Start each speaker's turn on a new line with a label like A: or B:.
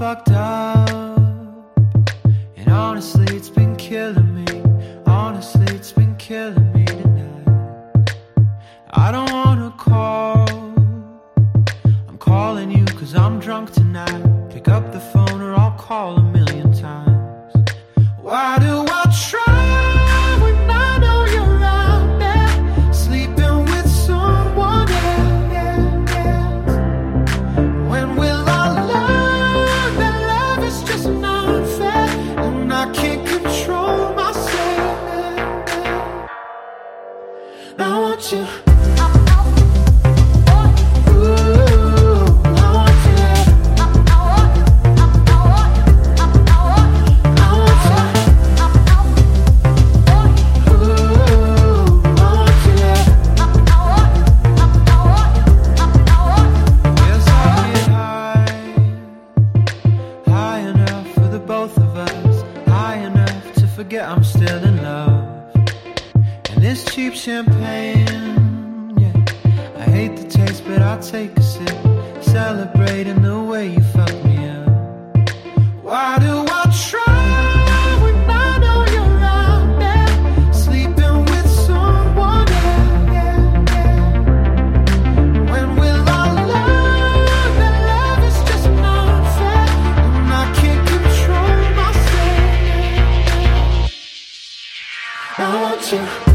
A: fucked up, and honestly it's been killing me. Honestly it's been killing me tonight. I don't wanna call, I'm calling you cause I'm drunk tonight. Pick up the phone or I'll call a million times. Why do I try when I know you're out there sleeping with someone else? When will I learn that love is just not fair and I can't control myself? I want you. Forget I'm still in love, and this cheap champagne, yeah, I hate the taste but I'll take a sip, celebrating the way you fuck me up. Why do I try when I know you're out there sleeping with someone else? When will I learn that love is just not fair and I can't control myself? I want you.